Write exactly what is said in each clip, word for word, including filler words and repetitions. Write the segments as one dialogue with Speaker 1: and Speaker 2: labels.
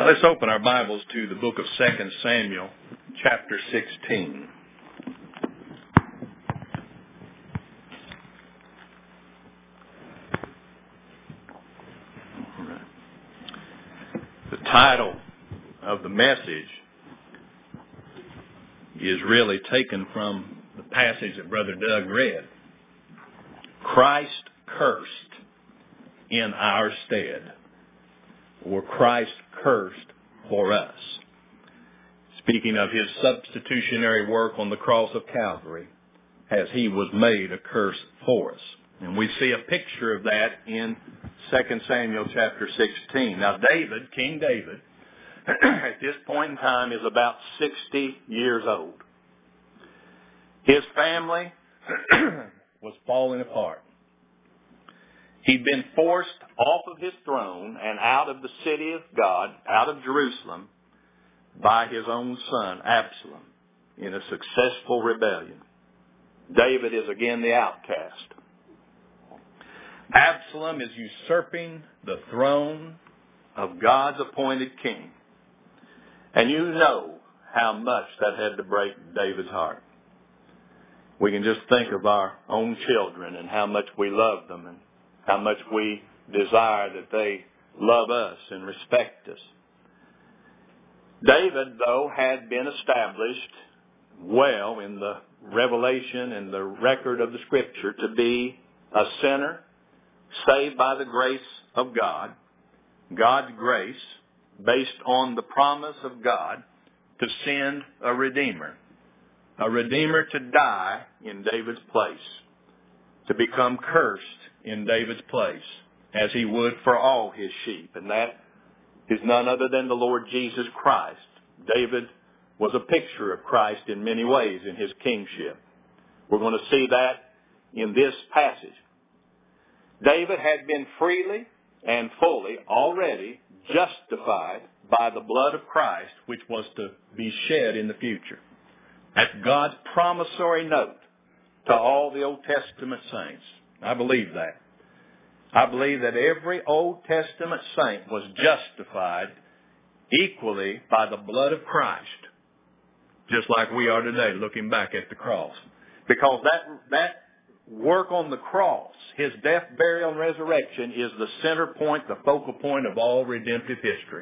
Speaker 1: let's open our Bibles to the book of Second Samuel, chapter sixteen. The title of the message is really taken from the passage that Brother Doug read. Christ cursed in our stead, or Christ cursed for us. Speaking of his substitutionary work on the cross of Calvary, as he was made a curse for us. And we see a picture of that in Second Samuel chapter sixteen. Now David, King David, at this point in time is about sixty years old. His family was falling apart. He'd been forced off of his throne and out of the city of God, out of Jerusalem, by his own son, Absalom, in a successful rebellion. David is again the outcast. Absalom is usurping the throne of God's appointed king. And you know how much that had to break David's heart. We can just think of our own children and how much we love them and how much we desire that they love us and respect us. David, though, had been established well in the revelation and the record of the Scripture to be a sinner saved by the grace of God, God's grace based on the promise of God to send a Redeemer, a Redeemer to die in David's place, to become cursed in David's place, as he would for all his sheep. And that is none other than the Lord Jesus Christ. David was a picture of Christ in many ways in his kingship. We're going to see that in this passage. David had been freely and fully already justified by the blood of Christ, which was to be shed in the future. That's God's promissory note to all the Old Testament saints. I believe that. I believe that every Old Testament saint was justified equally by the blood of Christ, just like we are today looking back at the cross. Because that, that work on the cross, his death, burial, and resurrection is the center point, the focal point of all redemptive history.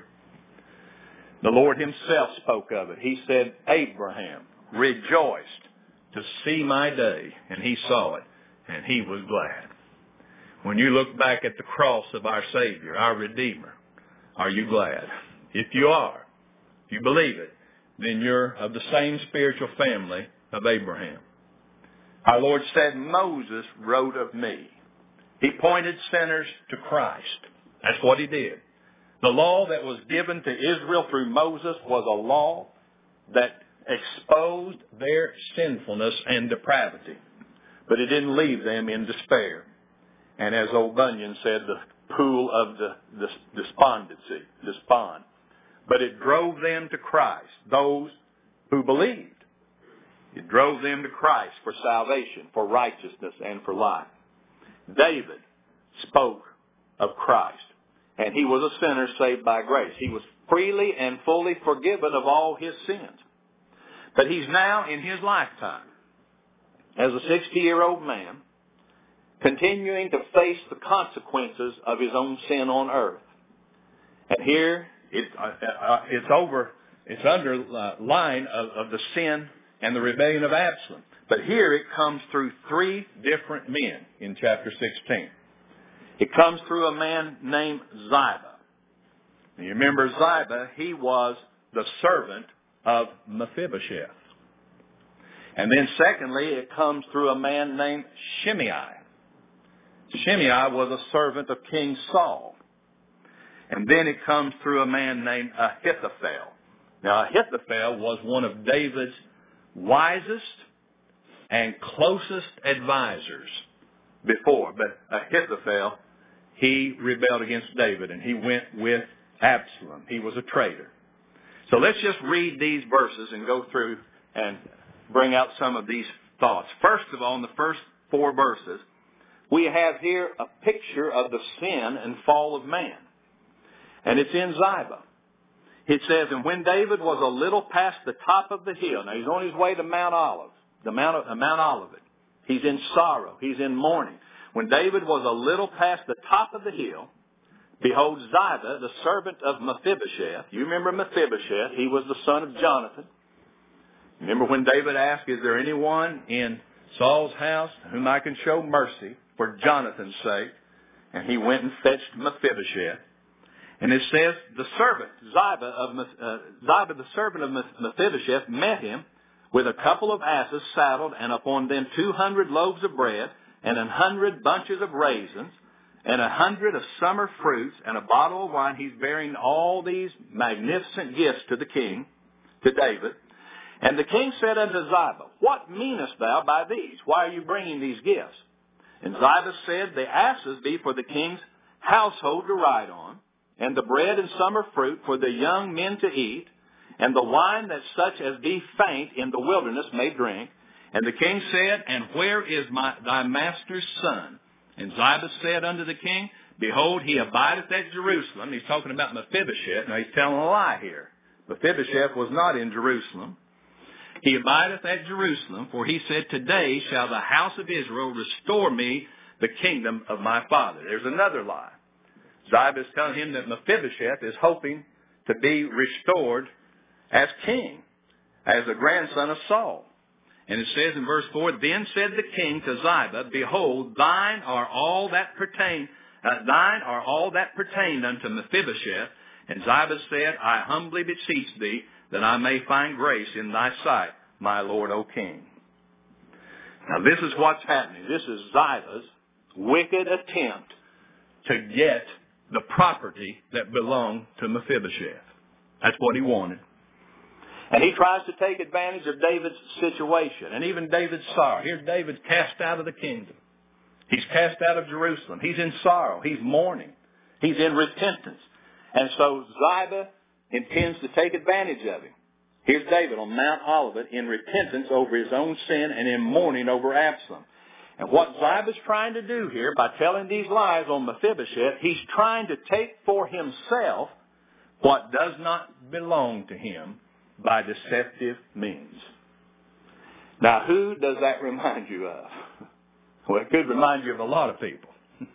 Speaker 1: The Lord himself spoke of it. He said, Abraham rejoiced to see my day, and he saw it, and he was glad. When you look back at the cross of our Savior, our Redeemer, are you glad? If you are, if you believe it, then you're of the same spiritual family of Abraham. Our Lord said, Moses wrote of me. He pointed sinners to Christ. That's what he did. The law that was given to Israel through Moses was a law that exposed their sinfulness and depravity. But it didn't leave them in despair. And as old Bunyan said, the pool of the, the despondency, despond. But it drove them to Christ, those who believed. It drove them to Christ for salvation, for righteousness, and for life. David spoke of Christ, and he was a sinner saved by grace. He was freely and fully forgiven of all his sins. But he's now, in his lifetime, as a sixty-year-old man, continuing to face the consequences of his own sin on earth. And here, it, uh, uh, it's over, it's underlying of, of the sin and the rebellion of Absalom. But here it comes through three different men in chapter sixteen. It comes through a man named Ziba. And you remember Ziba, he was the servant of Mephibosheth. And then secondly, it comes through a man named Shimei. Shimei was a servant of King Saul. And then it comes through a man named Ahithophel. Now, Ahithophel was one of David's wisest and closest advisors before. But Ahithophel, he rebelled against David, and he went with Absalom. He was a traitor. So let's just read these verses and go through and bring out some of these thoughts. First of all, in the first four verses, we have here a picture of the sin and fall of man. And it's in Ziba. It says, and when David was a little past the top of the hill, now he's on his way to Mount Olive, the Mount, of, uh, Mount Olivet. He's in sorrow. He's in mourning. When David was a little past the top of the hill, behold, Ziba, the servant of Mephibosheth. You remember Mephibosheth. He was the son of Jonathan. Remember when David asked, is there anyone in Saul's house whom I can show mercy for Jonathan's sake? And he went and fetched Mephibosheth. And it says, the servant, Ziba, of, uh, Ziba the servant of Mephibosheth, met him with a couple of asses saddled, and upon them two hundred loaves of bread, and a hundred bunches of raisins, and a hundred of summer fruits, and a bottle of wine. He's bearing all these magnificent gifts to the king, to David. And the king said unto Ziba, what meanest thou by these? Why are you bringing these gifts? And Ziba said, the asses be for the king's household to ride on, and the bread and summer fruit for the young men to eat, and the wine that such as be faint in the wilderness may drink. And the king said, and where is my, thy master's son? And Ziba said unto the king, behold, he abideth at Jerusalem. He's talking about Mephibosheth. Now he's telling a lie here. Mephibosheth was not in Jerusalem. He abideth at Jerusalem, for he said, today shall the house of Israel restore me the kingdom of my father. There's another lie. Ziba is telling him that Mephibosheth is hoping to be restored as king, as a grandson of Saul. And it says in verse four, then said the king to Ziba, behold, thine are all that pertain, uh, thine are all that pertained unto Mephibosheth. And Ziba said, I humbly beseech thee that I may find grace in thy sight, my lord, O king. Now this is what's happening. This is Ziba's wicked attempt to get the property that belonged to Mephibosheth. That's what he wanted. And he tries to take advantage of David's situation and even David's sorrow. Here's David cast out of the kingdom. He's cast out of Jerusalem. He's in sorrow. He's mourning. He's in repentance. And so Ziba intends to take advantage of him. Here's David on Mount Olivet in repentance over his own sin and in mourning over Absalom. And what Ziba's trying to do here by telling these lies on Mephibosheth, he's trying to take for himself what does not belong to him by deceptive means. Now, who does that remind you of? Well, it could remind you of a lot of people.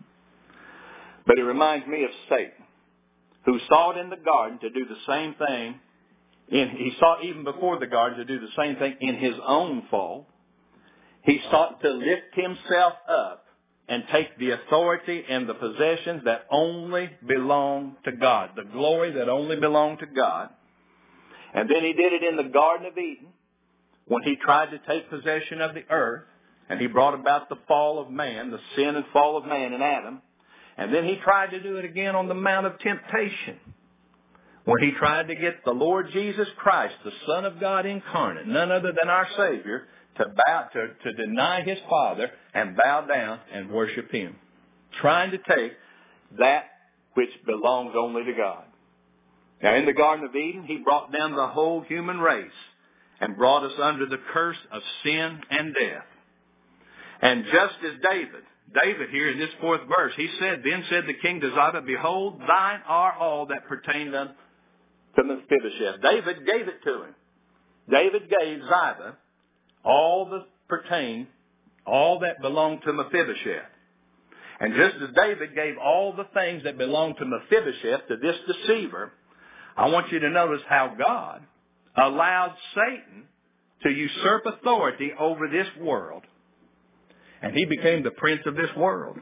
Speaker 1: But it reminds me of Satan, who sought in the garden to do the same thing. In, he sought even before the garden to do the same thing in his own fall. He sought to lift himself up and take the authority and the possessions that only belong to God, the glory that only belonged to God. And then he did it in the Garden of Eden when he tried to take possession of the earth, and he brought about the fall of man, the sin and fall of man in Adam. And then he tried to do it again on the Mount of Temptation when he tried to get the Lord Jesus Christ, the Son of God incarnate, none other than our Savior, to bow, to, to deny his Father and bow down and worship him, trying to take that which belongs only to God. Now, in the Garden of Eden, he brought down the whole human race and brought us under the curse of sin and death. And just as David, David here in this fourth verse, he said, then said the king to Ziba, behold, thine are all that pertained unto Mephibosheth. David gave it to him. David gave Ziba all that pertained, all that belonged to Mephibosheth. And just as David gave all the things that belonged to Mephibosheth to this deceiver, I want you to notice how God allowed Satan to usurp authority over this world. And he became the prince of this world.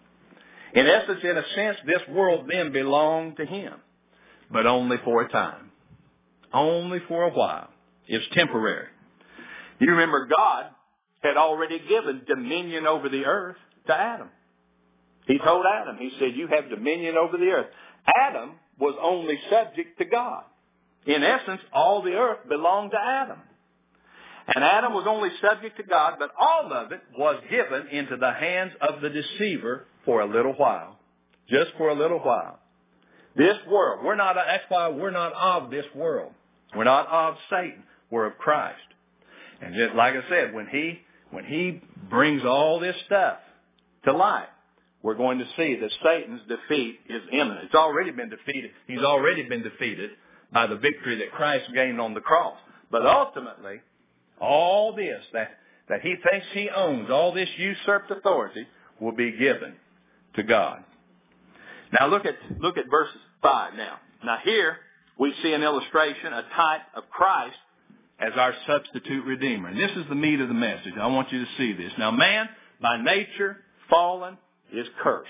Speaker 1: In essence, in a sense, this world then belonged to him. But only for a time. Only for a while. It's temporary. You remember God had already given dominion over the earth to Adam. He told Adam, he said, you have dominion over the earth. Adam was only subject to God. In essence, all the earth belonged to Adam. And Adam was only subject to God, but all of it was given into the hands of the deceiver for a little while. Just for a little while. This world, we're not, that's why we're not of this world. We're not of Satan. We're of Christ. And just like I said, when he, when he brings all this stuff to light, we're going to see that Satan's defeat is imminent. It's already been defeated. He's already been defeated by the victory that Christ gained on the cross. But ultimately, all this that, that he thinks he owns, all this usurped authority, will be given to God. Now look at, look at verse five now. Now here we see an illustration, a type of Christ as our substitute redeemer. And this is the meat of the message. I want you to see this. Now man, by nature, fallen, is cursed.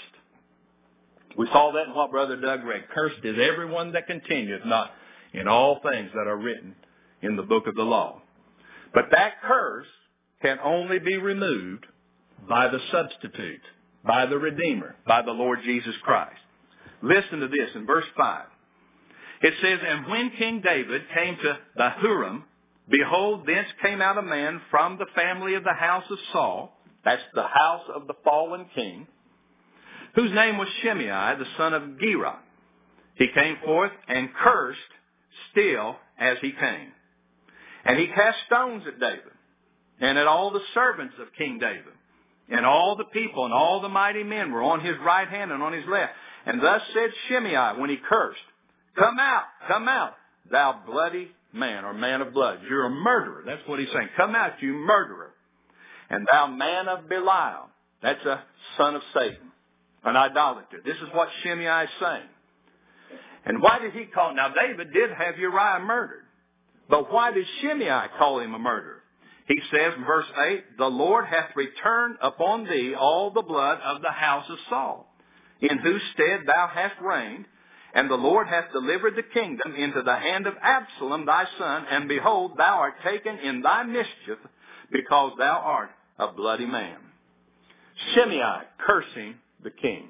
Speaker 1: We saw that in what Brother Doug read. Cursed is everyone that continueth not in all things that are written in the book of the law. But that curse can only be removed by the substitute, by the Redeemer, by the Lord Jesus Christ. Listen to this in verse five. It says, and when King David came to Bahurim, behold, thence came out a man from the family of the house of Saul, that's the house of the fallen king, whose name was Shimei, the son of Gera. He came forth and cursed still as he came. And he cast stones at David and at all the servants of King David. And all the people and all the mighty men were on his right hand and on his left. And thus said Shimei when he cursed, come out, come out, thou bloody man, or man of blood. You're a murderer. That's what he's saying. Come out, you murderer. And thou man of Belial. That's a son of Satan, an idolater. This is what Shimei is saying. And why did he call? Now David did have Uriah murdered. But why did Shimei call him a murderer? He says in verse eight, the Lord hath returned upon thee all the blood of the house of Saul, in whose stead thou hast reigned, and the Lord hath delivered the kingdom into the hand of Absalom thy son, and behold, thou art taken in thy mischief, because thou art a bloody man. Shimei cursing the king.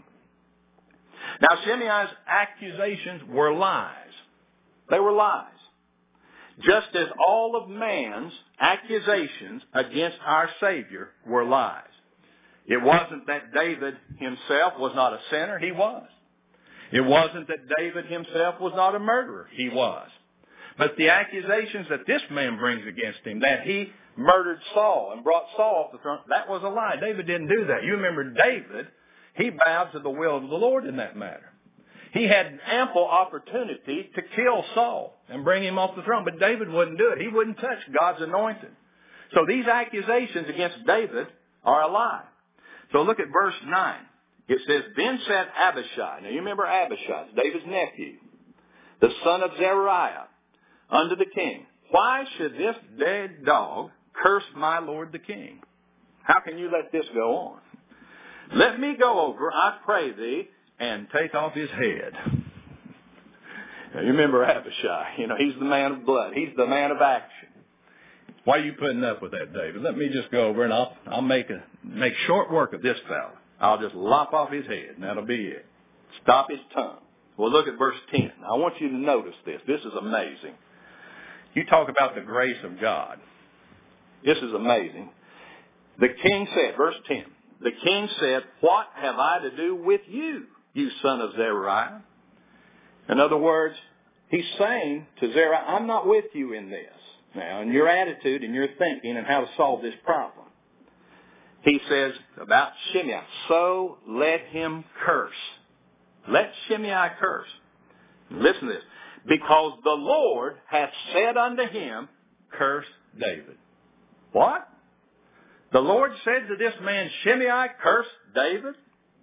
Speaker 1: Now Shimei's accusations were lies. They were lies. Just as all of man's accusations against our Savior were lies. It wasn't that David himself was not a sinner. He was. It wasn't that David himself was not a murderer. He was. But the accusations that this man brings against him, that he murdered Saul and brought Saul off the throne, that was a lie. David didn't do that. You remember David, he bowed to the will of the Lord in that matter. He had ample opportunity to kill Saul and bring him off the throne, but David wouldn't do it. He wouldn't touch God's anointed. So these accusations against David are a lie. So look at verse nine. It says, then said Abishai, now you remember Abishai, David's nephew, the son of Zeruiah, unto the king, why should this dead dog curse my lord the king? How can you let this go on? Let me go over, I pray thee, and take off his head. Now you remember Abishai, you know, he's the man of blood. He's the man of action. Why are you putting up with that, David? Let me just go over and I'll, I'll make a, make short work of this fellow. I'll just lop off his head and that'll be it. Stop his tongue. Well, look at verse ten. I want you to notice this. This is amazing. You talk about the grace of God. This is amazing. The king said, verse ten, the king said, what have I to do with you, you son of Zeruiah? In other words, he's saying to Zeruiah, I'm not with you in this now, in your attitude and your thinking and how to solve this problem. He says about Shimei, so let him curse. Let Shimei curse. Listen to this. Because the Lord hath said unto him, curse David. What? The Lord said to this man, Shimei, curse David?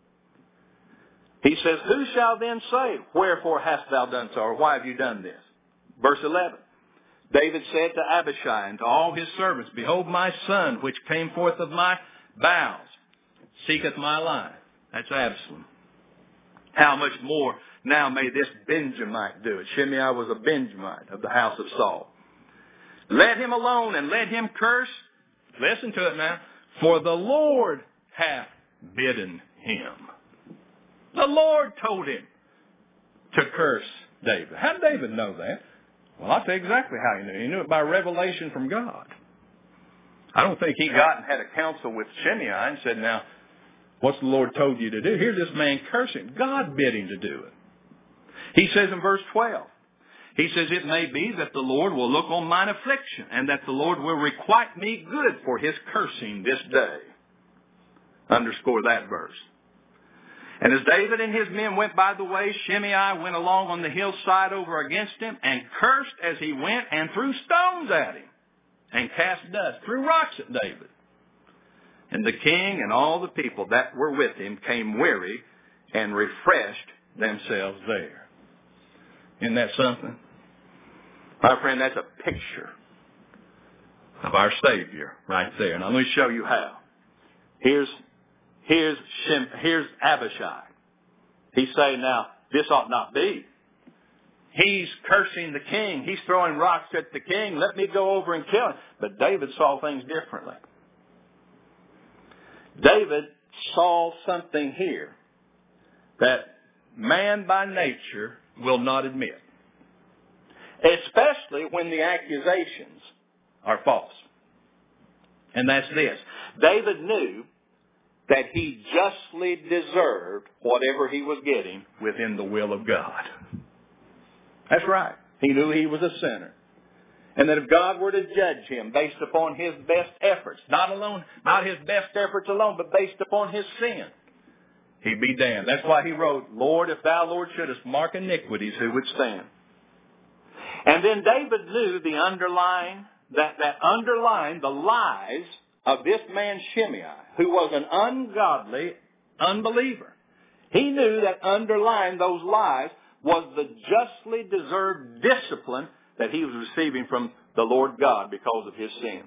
Speaker 1: He says, who shall then say, wherefore hast thou done so, or why have you done this? Verse eleven. David said to Abishai and to all his servants, behold, my son, which came forth of my bowels, seeketh my life. That's Absalom. How much more now may this Benjamite do it? Shimei was a Benjamite of the house of Saul. Let him alone and let him curse. Listen to it now. For the Lord hath bidden him. The Lord told him to curse David. How did David know that? Well, I'll tell you exactly how he knew. He knew it by revelation from God. I don't think he got and had a council with Shimei and said, now, what's the Lord told you to do? Here's this man cursing. God bid him to do it. He says in verse twelve, he says, it may be that the Lord will look on mine affliction, and that the Lord will requite me good for his cursing this day. Underscore that verse. And as David and his men went by the way, Shimei went along on the hillside over against him and cursed as he went and threw stones at him and cast dust, threw rocks at David. And the king and all the people that were with him came weary and refreshed themselves there. Isn't that something? My friend, that's a picture of our Savior right there. Now let me show you how. Here's Here's Shem, here's Abishai. He's saying, now, this ought not be. He's cursing the king. He's throwing rocks at the king. Let me go over and kill him. But David saw things differently. David saw something here that man by nature will not admit. Especially when the accusations are false. And that's this. David knew that he justly deserved whatever he was getting within the will of God. That's right. He knew he was a sinner. And that if God were to judge him based upon his best efforts, not alone, not his best efforts alone, but based upon his sin, he'd be damned. That's why he wrote, Lord, if thou, Lord, shouldest mark iniquities, who would stand? And then David knew the underlying, that, that underlying the lies of this man Shimei, who was an ungodly unbeliever. He knew that underlying those lies was the justly deserved discipline that he was receiving from the Lord God because of his sin.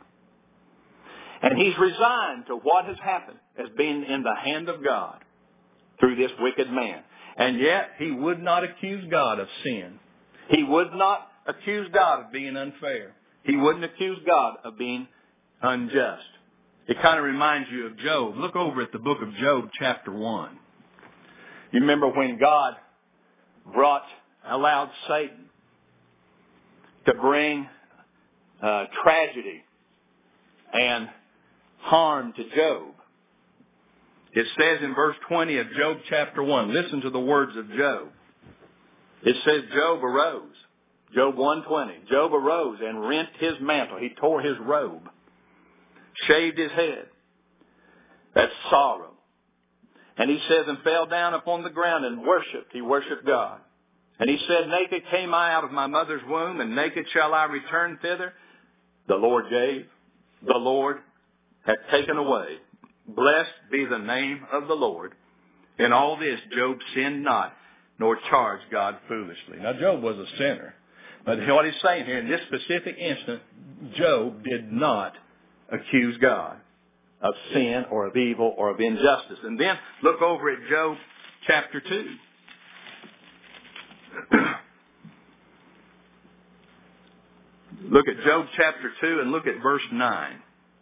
Speaker 1: And he's resigned to what has happened as being in the hand of God through this wicked man. And yet he would not accuse God of sin. He would not accuse God of being unfair. He wouldn't accuse God of being unjust. It kind of reminds you of Job. Look over at the book of Job, chapter one. You remember when God brought, allowed Satan to bring uh, tragedy and harm to Job. It says in verse twenty of Job chapter one, listen to the words of Job. It says Job arose. Job one twenty. Job arose and rent his mantle. He tore his robe. Shaved his head. That's sorrow. And he says, and fell down upon the ground and worshipped. He worshipped God. And he said, naked came I out of my mother's womb, and naked shall I return thither. The Lord gave. The Lord hath taken away. Blessed be the name of the Lord. In all this Job sinned not, nor charged God foolishly. Now Job was a sinner. But what he's saying here, in this specific instant, Job did not accuse God of sin or of evil or of injustice. And then look over at Job chapter two. Look at Job chapter two and look at verse nine.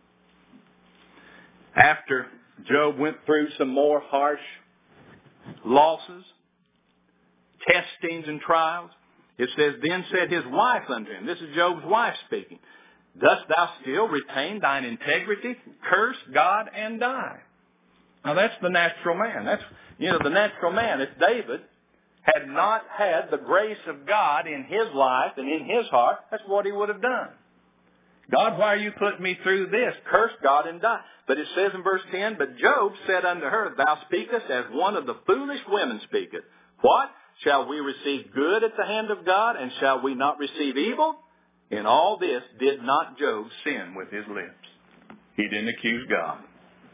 Speaker 1: After Job went through some more harsh losses, testings and trials, it says, then said his wife unto him, this is Job's wife speaking, dost thou still retain thine integrity? Curse God and die. Now that's the natural man. That's, you know, the natural man. If David had not had the grace of God in his life and in his heart, that's what he would have done. God, why are you putting me through this? Curse God and die. But it says in verse ten, but Job said unto her, thou speakest as one of the foolish women speaketh. What? Shall we receive good at the hand of God, and shall we not receive evil? In all this did not Job sin with his lips. He didn't accuse God.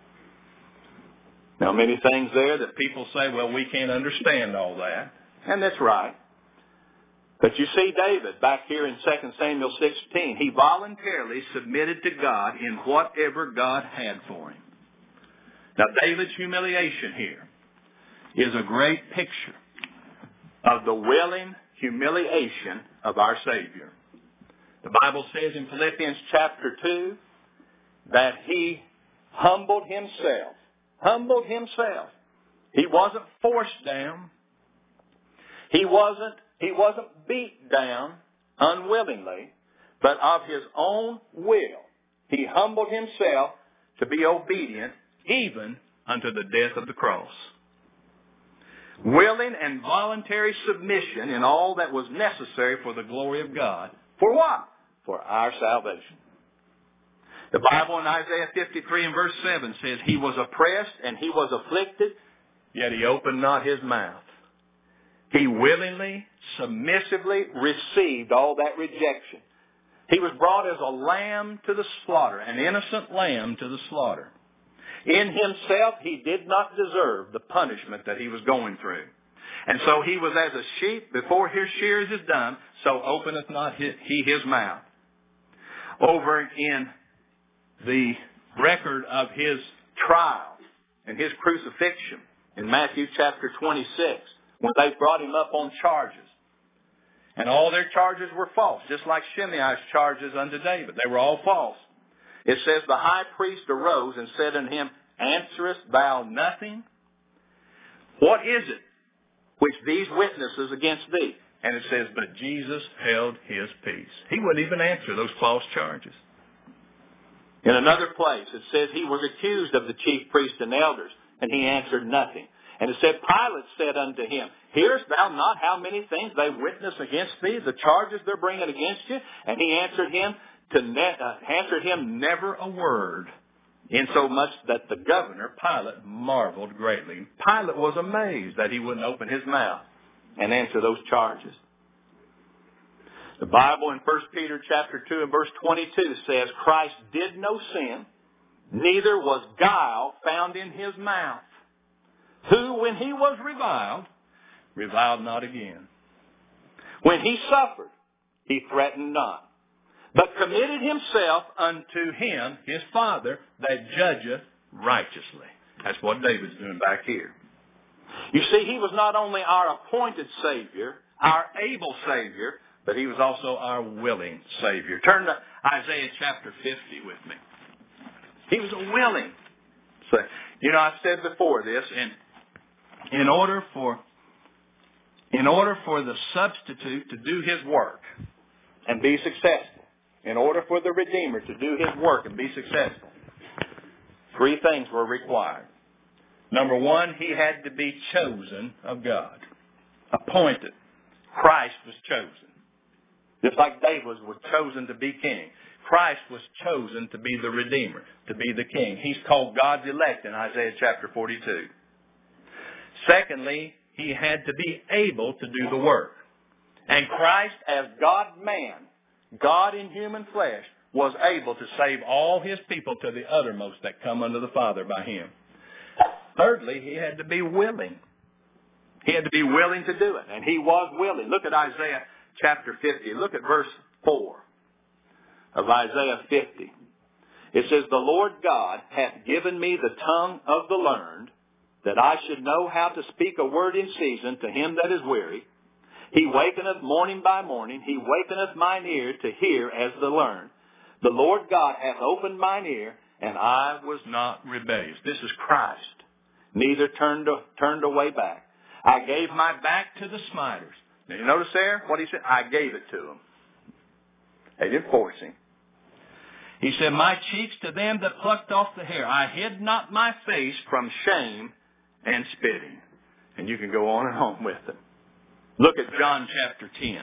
Speaker 1: Now, many things there that people say, well, we can't understand all that. And that's right. But you see David back here in Second Samuel sixteen. He voluntarily submitted to God in whatever God had for him. Now, David's humiliation here is a great picture of the willing humiliation of our Savior. The Bible says in Philippians chapter two that he humbled himself. Humbled himself. He wasn't forced down. He wasn't, he wasn't beat down unwillingly, but of his own will. He humbled himself to be obedient even unto the death of the cross. Willing and voluntary submission in all that was necessary for the glory of God. For what? For our salvation. The Bible in Isaiah fifty-three and verse seven says, he was oppressed and he was afflicted, yet he opened not his mouth. He willingly, submissively received all that rejection. He was brought as a lamb to the slaughter, an innocent lamb to the slaughter. In himself, he did not deserve the punishment that he was going through. And so he was as a sheep before his shears is done, so openeth not he his mouth. Over in the record of his trial and his crucifixion in Matthew chapter twenty-six, when they brought him up on charges. And all their charges were false, just like Shimei's charges unto David. They were all false. It says, the high priest arose and said unto him, answerest thou nothing? What is it which these witnesses against thee? And it says, but Jesus held his peace. He wouldn't even answer those false charges. In another place, it says he was accused of the chief priests and elders, and he answered nothing. And it said, Pilate said unto him, hearest thou not how many things they witness against thee, the charges they're bringing against you? And he answered him, to ne- uh, answered him never a word, insomuch that the governor, Pilate, marveled greatly. Pilate was amazed that he wouldn't open his mouth and answer those charges. The Bible in First Peter chapter two and verse twenty-two says, Christ did no sin, neither was guile found in his mouth, who, when he was reviled, reviled not again. When he suffered, he threatened not, but committed himself unto him, his Father, that judgeth righteously. That's what David's doing back here. You see, he was not only our appointed Savior, our able Savior, but he was also our willing Savior. Turn to Isaiah chapter fifty with me. He was a willing Savior. You know, I've said before this, and in order for in order for the substitute to do his work and be successful, in order for the Redeemer to do his work and be successful, three things were required. Number one, he had to be chosen of God, appointed. Christ was chosen. Just like David was chosen to be king. Christ was chosen to be the Redeemer, to be the King. He's called God's elect in Isaiah chapter forty-two. Secondly, he had to be able to do the work. And Christ, as God-man, God in human flesh, was able to save all his people to the uttermost that come unto the Father by him. Thirdly, he had to be willing. He had to be willing to do it. And he was willing. Look at Isaiah chapter fifty. Look at verse four of Isaiah fifty. It says, the Lord God hath given me the tongue of the learned, that I should know how to speak a word in season to him that is weary. He wakeneth morning by morning. He wakeneth mine ear to hear as the learned. The Lord God hath opened mine ear, and I was not rebellious. This is Christ. Neither turned, turned away back. I gave my back to the smiters. Now you notice there what he said? I gave it to them. They didn't force him. He said, my cheeks to them that plucked off the hair. I hid not my face from shame and spitting. And you can go on and on with it. Look at John chapter ten.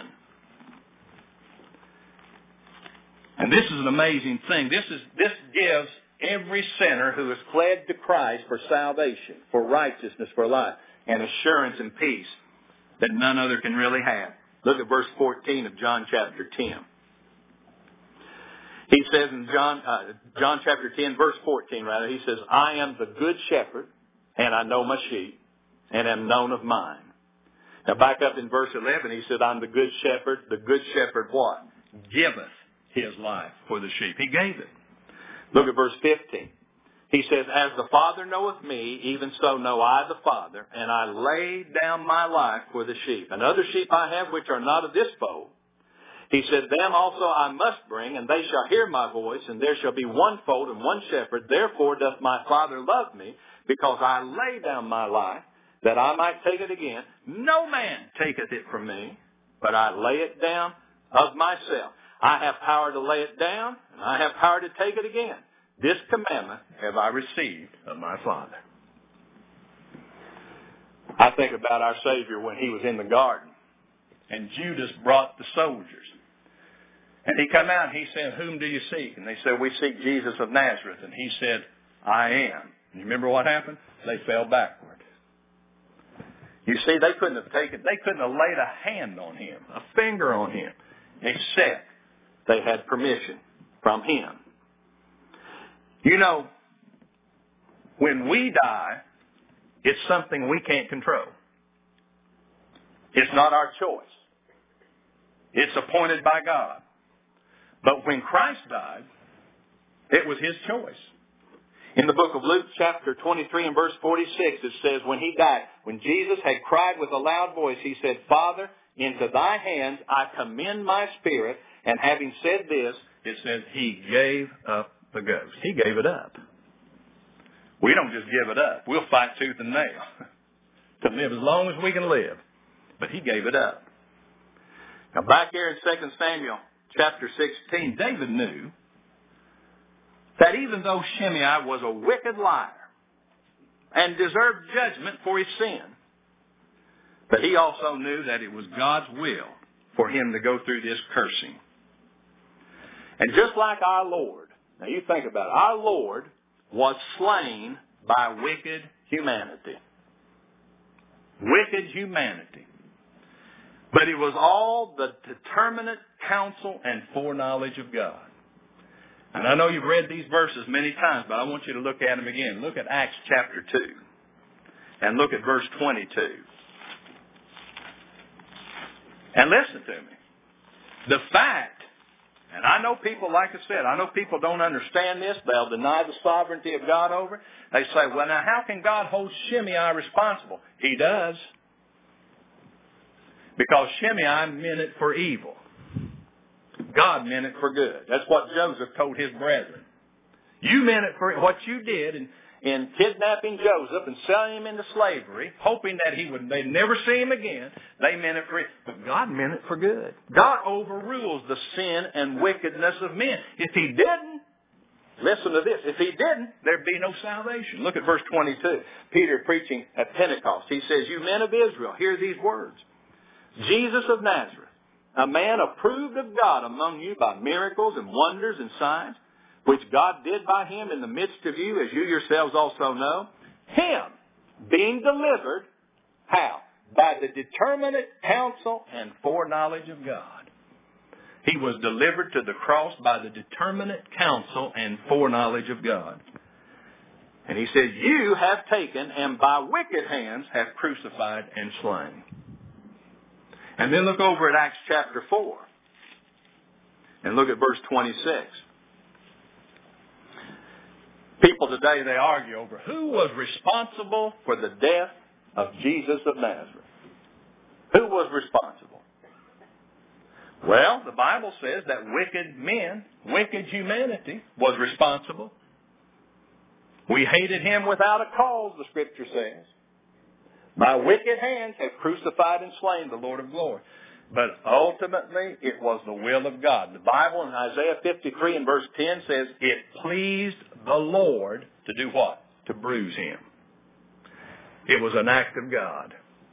Speaker 1: And this is an amazing thing. This is this gives every sinner who has fled to Christ for salvation, for righteousness, for life, and assurance and peace that none other can really have. Look at verse fourteen of John chapter ten. He says in John, uh, John chapter ten, verse fourteen, rather, he says, I am the good shepherd, and I know my sheep, and am known of mine. Now back up in verse eleven, he said, I'm the good shepherd. The good shepherd what? Giveth his life for the sheep. He gave it. Look at verse fifteen. He says, as the Father knoweth me, even so know I the Father, and I lay down my life for the sheep. And other sheep I have which are not of this fold. He said, them also I must bring, and they shall hear my voice, and there shall be one fold and one shepherd. Therefore doth my Father love me, because I lay down my life, that I might take it again. No man taketh it from me, but I lay it down of myself. I have power to lay it down, and I have power to take it again. This commandment have I received of my Father. I think about our Savior when he was in the garden, and Judas brought the soldiers. And he come out and he said, whom do you seek? And they said, we seek Jesus of Nazareth. And he said, I am. And you remember what happened? They fell backward. You see, they couldn't have taken, they couldn't have laid a hand on him, a finger on him, except they had permission from him. You know, when we die, it's something we can't control. It's not our choice. It's appointed by God. But when Christ died, it was his choice. In the book of Luke chapter twenty-three and verse forty-six, it says, when he died, when Jesus had cried with a loud voice, he said, Father, into thy hands I commend my spirit. And having said this, it says he gave up the ghost. He gave it up. We don't just give it up. We'll fight tooth and nail to live as long as we can live. But he gave it up. Now back here in Second Samuel chapter sixteen, David knew that even though Shimei was a wicked liar and deserved judgment for his sin, but he also knew that it was God's will for him to go through this cursing. And just like our Lord, now you think about it, our Lord was slain by wicked humanity. Wicked humanity. But it was all the determinate counsel and foreknowledge of God. And I know you've read these verses many times, but I want you to look at them again. Look at Acts chapter two. And look at verse twenty-two. And listen to me. The fact, and I know people, like I said, I know people don't understand this. They'll deny the sovereignty of God over it. They say, well, now how can God hold Shimei responsible? He does. Because Shimei meant it for evil. God meant it for good. That's what Joseph told his brethren. You meant it for what you did in, in kidnapping Joseph and selling him into slavery, hoping that he would they'd never see him again. They meant it for evil. But God meant it for good. God overrules the sin and wickedness of men. If he didn't, listen to this, if he didn't, there'd be no salvation. Look at verse twenty-two. Peter preaching at Pentecost. He says, you men of Israel, hear these words. Jesus of Nazareth, a man approved of God among you by miracles and wonders and signs, which God did by him in the midst of you, as you yourselves also know, him being delivered, how? By the determinate counsel and foreknowledge of God. He was delivered to the cross by the determinate counsel and foreknowledge of God. And he says, you have taken and by wicked hands have crucified and slain. And then look over at Acts chapter four. And look at verse twenty-six. People today, they argue over who was responsible for the death of Jesus of Nazareth. Who was responsible? Well, the Bible says that wicked men, wicked humanity was responsible. We hated him without a cause, the Scripture says. By wicked hands have crucified and slain the Lord of glory. But ultimately, it was the will of God. The Bible in Isaiah fifty-three and verse ten says, it pleased the Lord to do what? To bruise him. It was an act of God.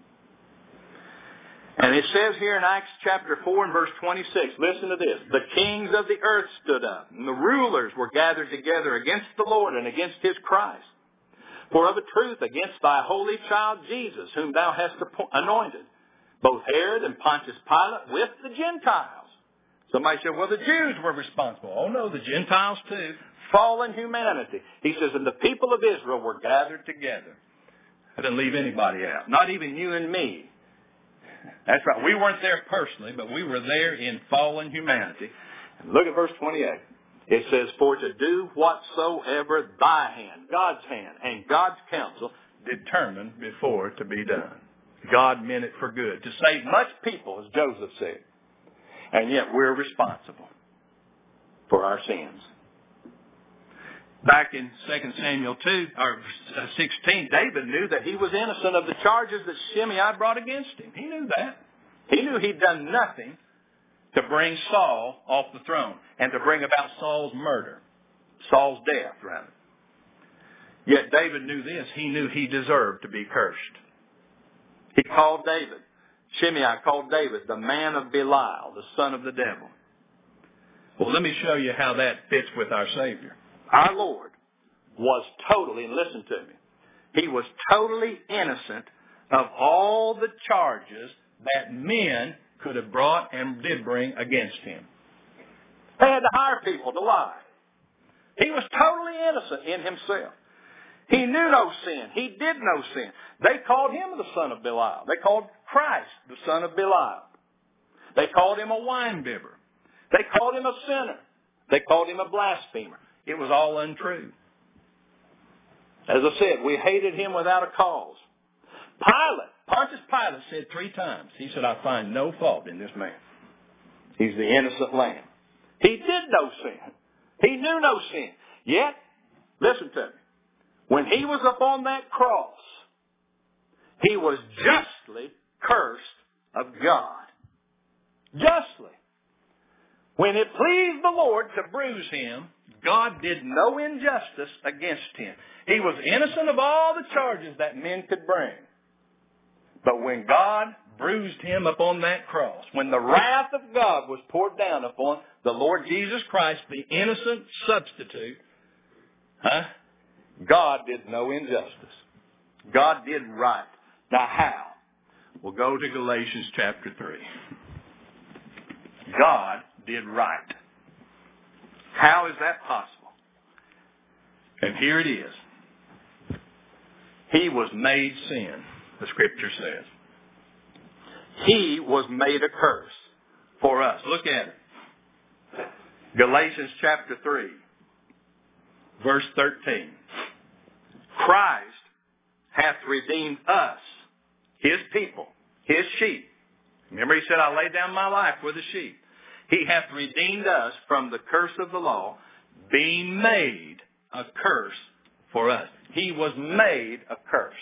Speaker 1: And it says here in Acts chapter four and verse twenty-six, listen to this. The kings of the earth stood up, and the rulers were gathered together against the Lord and against his Christ. For of a truth, against thy holy child Jesus, whom thou hast anointed, both Herod and Pontius Pilate with the Gentiles. Somebody said, well, the Jews were responsible. Oh, no, the Gentiles too. Fallen humanity. He says, and the people of Israel were gathered together. I didn't leave anybody out. Not even you and me. That's right. We weren't there personally, but we were there in fallen humanity. And look at verse twenty-eight. It says, for to do whatsoever thy hand, God's hand, and God's counsel determined before to be done. God meant it for good, to save much people, as Joseph said. And yet we're responsible for our sins. Back in Second Samuel two, or sixteen, David knew that he was innocent of the charges that Shimei brought against him. He knew that. He knew he'd done nothing to bring Saul off the throne and to bring about Saul's murder, Saul's death, rather. Yet David knew this. He knew he deserved to be cursed. He called David, Shimei called David the man of Belial, the son of the devil. Well, let me show you how that fits with our Savior. Our Lord was totally, and listen to me, he was totally innocent of all the charges that men could have brought and did bring against him. They had to hire people to lie. He was totally innocent in himself. He knew no sin. He did no sin. They called him the son of Belial. They called Christ the son of Belial. They called him a winebibber. They called him a sinner. They called him a blasphemer. It was all untrue. As I said, we hated him without a cause. Pilate, Pontius Pilate said three times, he said, I find no fault in this man. He's the innocent lamb. He did no sin. He knew no sin. Yet, listen to me, when he was upon that cross, he was justly cursed of God. Justly. When it pleased the Lord to bruise him, God did no injustice against him. He was innocent of all the charges that men could bring. But when God bruised him upon that cross, when the wrath of God was poured down upon the Lord Jesus Christ, the innocent substitute, huh? God did no injustice. God did right. Now how? We'll go to Galatians chapter three. God did right. How is that possible? And here it is. He was made sin, the Scripture says. He was made a curse for us. Look at it. Galatians chapter three, verse thirteen. Christ hath redeemed us, his people, his sheep. Remember he said, I lay down my life for the sheep. He hath redeemed us from the curse of the law, being made a curse for us. He was made a curse.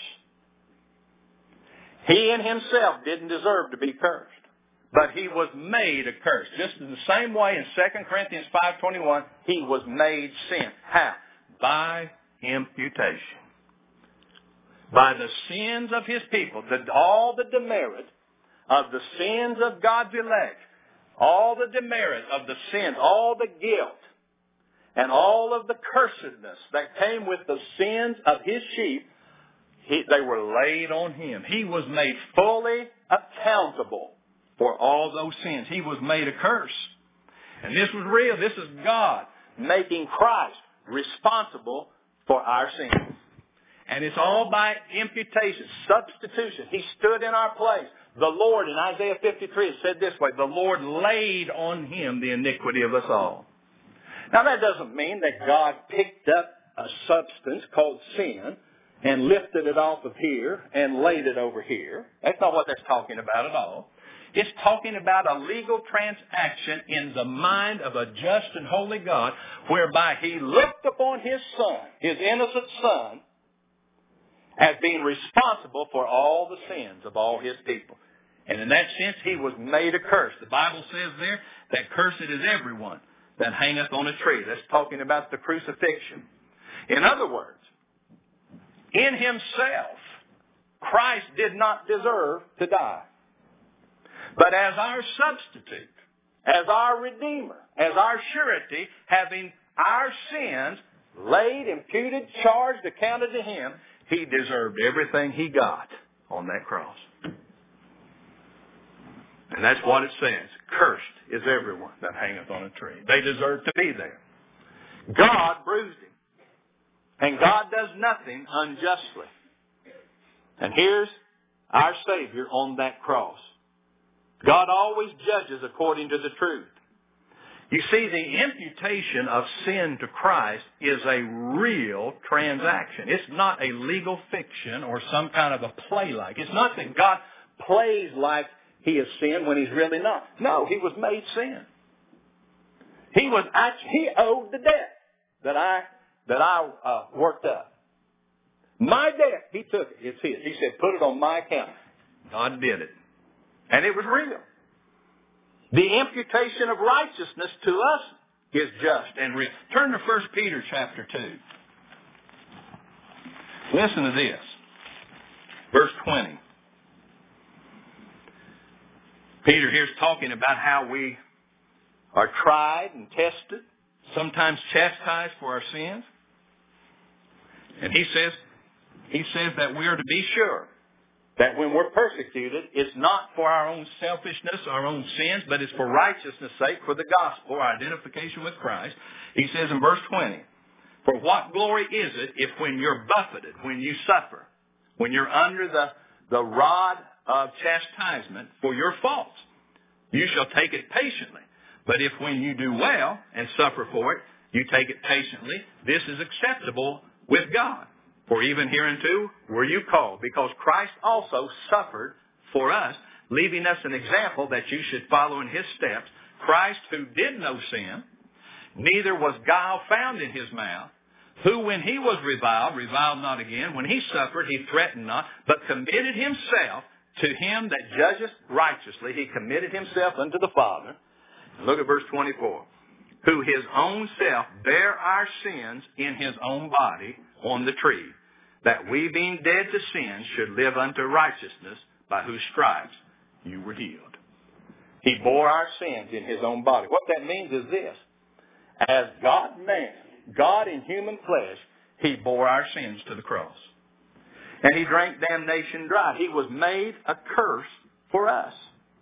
Speaker 1: He in himself didn't deserve to be cursed, but he was made a curse. Just in the same way in Second Corinthians five twenty-one, he was made sin. How? By imputation. By the sins of his people, the, all the demerit of the sins of God's elect, all the demerit of the sins, all the guilt, and all of the cursedness that came with the sins of his sheep, he, they were laid on him. He was made fully accountable for all those sins. He was made a curse. And this was real. This is God making Christ responsible for our sins. And it's all by imputation, substitution. He stood in our place. The Lord, in Isaiah fifty-three, said this way, the Lord laid on him the iniquity of us all. Now that doesn't mean that God picked up a substance called sin and lifted it off of here and laid it over here. That's not what that's talking about at all. It's talking about a legal transaction in the mind of a just and holy God, whereby he looked upon his son, his innocent son, as being responsible for all the sins of all his people. And in that sense, he was made a curse. The Bible says there that cursed is everyone that hangeth on a tree. That's talking about the crucifixion. In other words, in himself, Christ did not deserve to die. But as our substitute, as our Redeemer, as our surety, having our sins laid, imputed, charged, accounted to him, he deserved everything he got on that cross. And that's what it says. Cursed is everyone that hangeth on a tree. They deserve to be there. God bruised him. And God does nothing unjustly. And here's our Savior on that cross. God always judges according to the truth. You see, the imputation of sin to Christ is a real transaction. It's not a legal fiction or some kind of a play like. It's not that God plays like he is sin when he's really not. No, he was made sin. He was actually, he owed the debt that I that I uh, worked up. My debt, he took it. It's his. He said, put it on my account. God did it. And it was real. The imputation of righteousness to us is just and real. Turn to First Peter chapter two. Listen to this. Verse twenty. Peter here's talking about how we are tried and tested, sometimes chastised for our sins. And he says, he says that we are to be sure that when we're persecuted, it's not for our own selfishness, our own sins, but it's for righteousness' sake, for the gospel, our identification with Christ. He says in verse twenty, for what glory is it if when you're buffeted, when you suffer, when you're under the, the rod of chastisement for your faults, you shall take it patiently. But if when you do well and suffer for it, you take it patiently, this is acceptable with God. For even hereunto were you called, because Christ also suffered for us, leaving us an example that you should follow in his steps. Christ, who did no sin, neither was guile found in his mouth, who when he was reviled, reviled not again. When he suffered, he threatened not, but committed himself to him that judgeth righteously. He committed himself unto the Father. Look at verse twenty-four. Who his own self bare our sins in his own body on the tree, that we being dead to sin should live unto righteousness, by whose stripes you were healed. He bore our sins in his own body. What that means is this. As God-man, God in human flesh, he bore our sins to the cross. And he drank damnation dry. He was made a curse for us.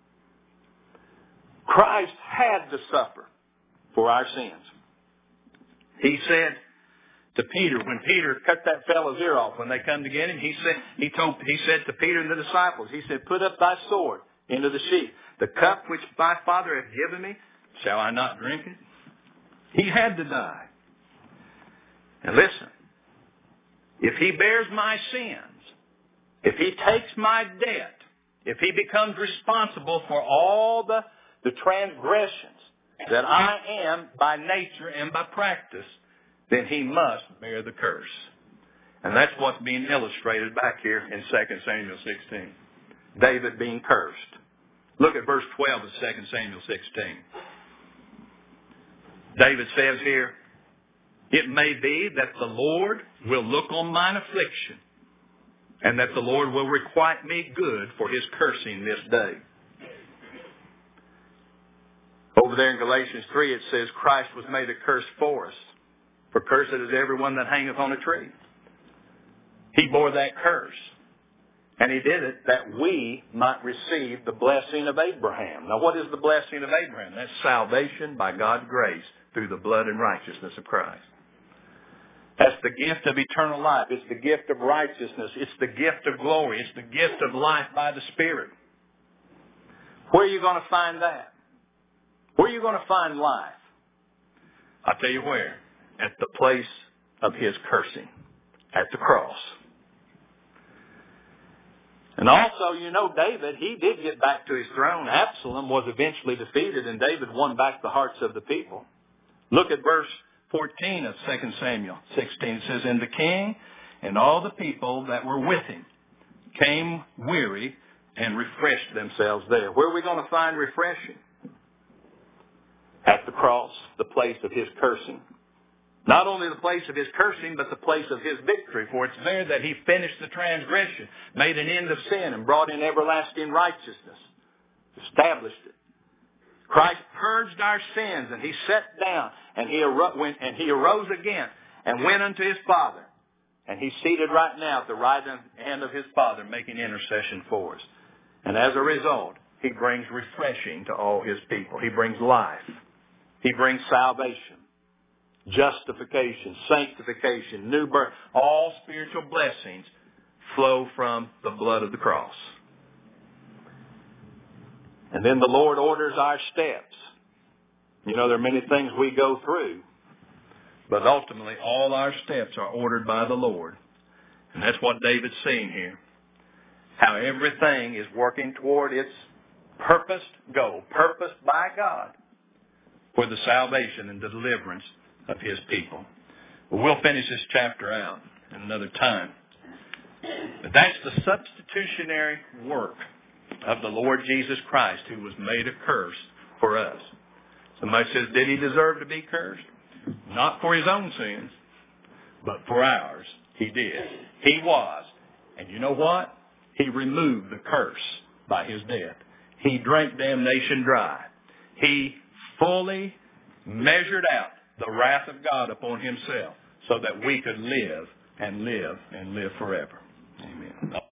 Speaker 1: Christ had to suffer for our sins. He said to Peter, when Peter cut that fellow's ear off, when they come to get him, he said, he told, he said to Peter and the disciples, he said, put up thy sword into the sheath. The cup which my Father hath given me, shall I not drink it? He had to die. And listen, if he bears my sins, if he takes my debt, if he becomes responsible for all the, the transgressions that I am by nature and by practice, then he must bear the curse. And that's what's being illustrated back here in Second Samuel sixteen. David being cursed. Look at verse twelve of Second Samuel sixteen. David says here, it may be that the Lord will look on mine affliction, and that the Lord will requite me good for his cursing this day. Over there in Galatians three, it says, Christ was made a curse for us. For cursed is everyone that hangeth on a tree. He bore that curse. And he did it that we might receive the blessing of Abraham. Now what is the blessing of Abraham? That's salvation by God's grace through the blood and righteousness of Christ. That's the gift of eternal life. It's the gift of righteousness. It's the gift of glory. It's the gift of life by the Spirit. Where are you going to find that? Where are you going to find life? I'll tell you where. At the place of his cursing. At the cross. And also, you know, David, he did get back to his throne. Absalom was eventually defeated, and David won back the hearts of the people. Look at verse fourteen of Second Samuel sixteen. It says, and the king and all the people that were with him came weary and refreshed themselves there. Where are we going to find refreshing? At the cross, the place of his cursing. Not only the place of his cursing, but the place of his victory. For it's there that he finished the transgression, made an end of sin, and brought in everlasting righteousness. Established it. Christ purged our sins, and he sat down, and he, aro- went, and he arose again, and went unto his Father. And he's seated right now at the right hand of his Father, making intercession for us. And as a result, he brings refreshing to all his people. He brings life. He brings salvation. Justification, sanctification, new birth, all spiritual blessings flow from the blood of the cross. And then the Lord orders our steps. You know, there are many things we go through, but ultimately all our steps are ordered by the Lord. And that's what David's seeing here. How everything is working toward its purposed goal, purposed by God for the salvation and the deliverance of his people. But we'll finish this chapter out at another time. But that's the substitutionary work of the Lord Jesus Christ, who was made a curse for us. Somebody says, did he deserve to be cursed? Not for his own sins, but for ours. He did. He was. And you know what? He removed the curse by his death. He drank damnation dry. He fully measured out the wrath of God upon himself so that we could live and live and live forever. Amen.